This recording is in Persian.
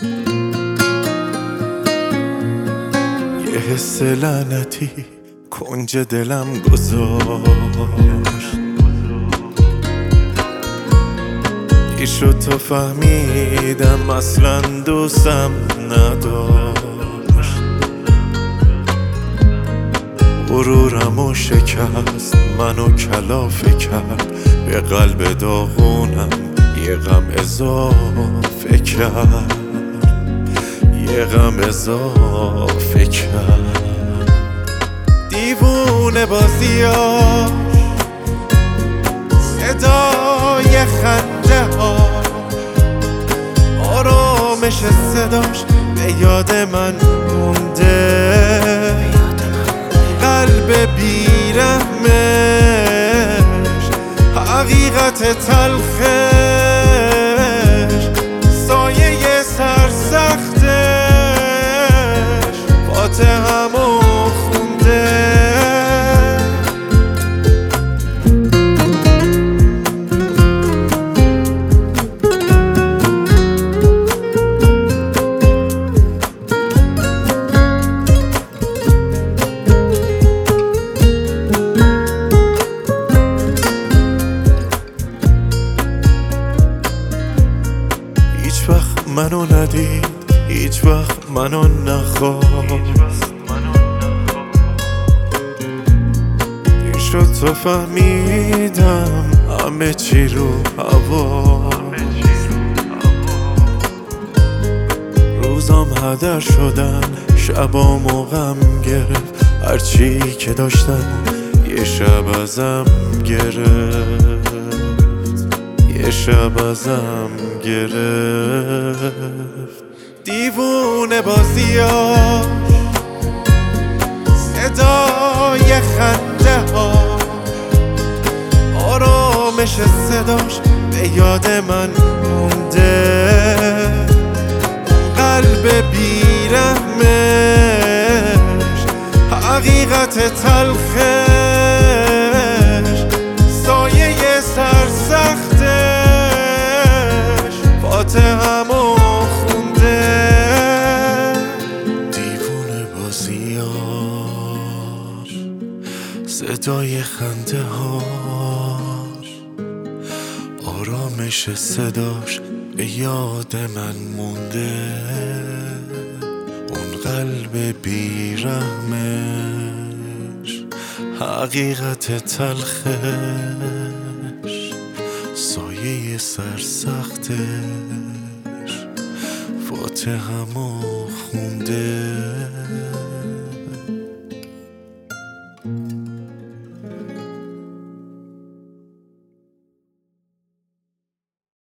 یه حس لعنتی کنج دلم گذاشت، ای شد تو فهمیدم اصلا دوستم نداشت. غرورمو شکست، منو کلافه کرد، به قلب داغونم یه غم اضافه کرد، یه غم اضافه کرد. دیوونه بازیاش، صدای خنده ها، آرامش صداش به یاد من مونده، قلب بیرحمش، حقیقت تلخش، سایه سرسختش، فاتحمو خونده. هیچ وقت منو ندید، هیچ وقت منو نخواست، این شد تو فهمیدم همه چی رو هوا. روزام هدر شدن، شبامو غم گرفت، هرچی که داشتم یه شب ازم گرفت، یه شب ازم گرفت. دیوونه بازیاش، صدای خنده ها، آرامش صداش به یاد من مونده، قلب بیرحمش، حقیقت تلخش، سایه سرسختش، فاتحمو خونده. دیوونه بازیاش، صدای خنده هاش، آرامش صداش به یاد من مونده، اون قلب بیرحمش، حقیقت تلخش، سایه سرسختش، فاتحمو خونده.